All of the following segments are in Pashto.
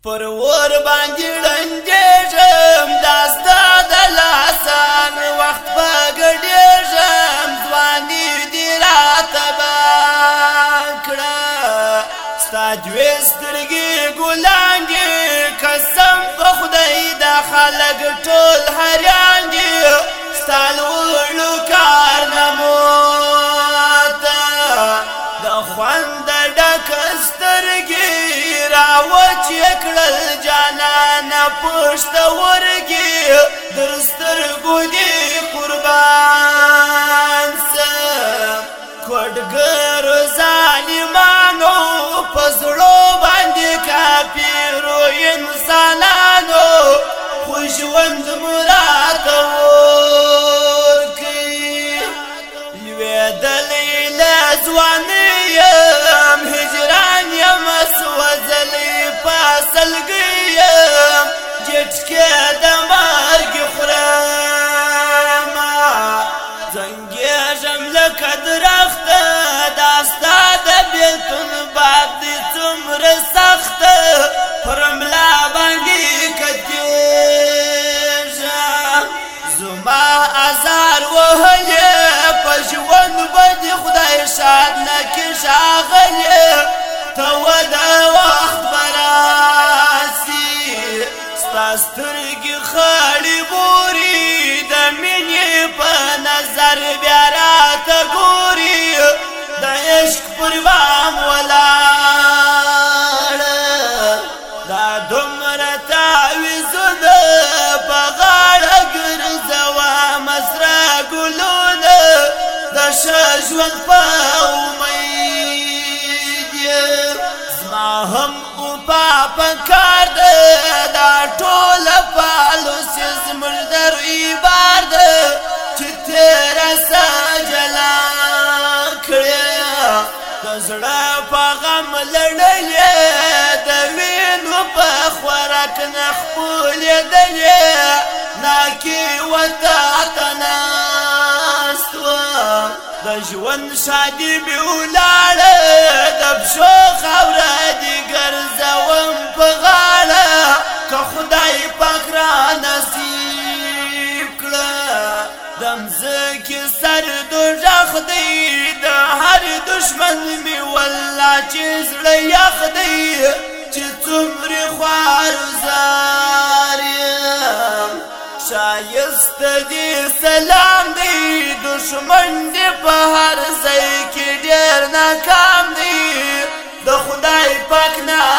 پر ور باندې ړندېږم دا ستا د لاسان وخت به ګډېږم ځواني دې راته بان کړه ستا دوې سترګې ګلان دي قسم په خدای دا خلک ټول حیران دي ستا لوړو کارنامو ته د خوند ډکه سترګې راوچې کړل جانانه پښتورګي در سترګو دې قربان سم کوډګرو ظالمانو په زړو باندې کافرو انسانانو خو ژوند مو راته ورکړي لوېدلی له ځوانۍ یم هجران یم سوځلی په سلګۍ یم جټکې د مرګ خورمه زنګېږم لکه درخته دا ستا د بېلتون باد دی څومره سخته پر ملا باندې کتېږم زما ازار وهلې په ژوند به دې خدای شاد نه کړي ښاغلې ته د وخت به راسي ستا سترګې خړې بوري د مینې په نظر بیا راته ګوري د عشق پر بام ولاړه دا دومره تعویذونه په غاړه ګرځومه سره ګلونه د ښه ژوند په امید یم زما هم اوبه پکار ده دا ټوله پالوسې زموږ د روی بار ده چې تېره سه جلا کړې د زړه په غم لړلې د وینو په خوراک نه خپلېدلې ناکې ورته ته ناست وم د ژوند شادي مې ولاړه د پښو خاوره دې ګرځوم په غاړه که خدای پاک را نصیب کړه د مځکې سر دوږخ دی د هر دشمن مې والله چې زړه یخ دی چې څومره خوارزار یم شایسته دې سلام دی دشمن دې په هر ځای کې ډېر ناکام دی د خدای پاک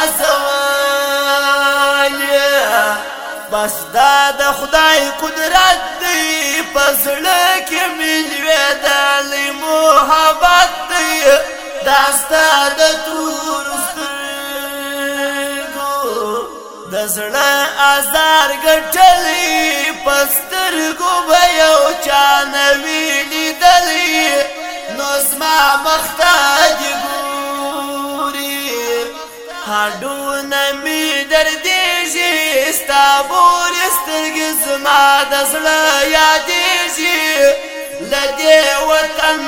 نازول بس دا د خدای قدرت دی په زړه کې مې لوېدلی محبت دی دا ستا د تورو سترګو د زړه ازار ګټلی په سترګو به یو چا نه وي لیدلی نو زما مخ ته دې ګوري هډونه مې دردېږي ستا بورې سترګې زما د زړه یادېږي له دې وطن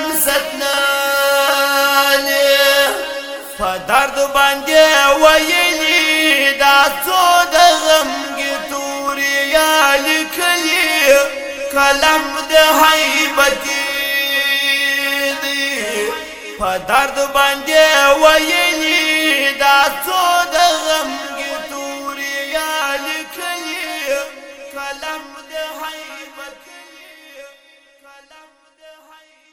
ستنلې په درد باندې ویلي دا څو د غمګې تورې یا لیکلي قلم د هیبتي دی په درد باندې ویلي دا څو د غمګې تورې یا لیکلي قلم د هیبتي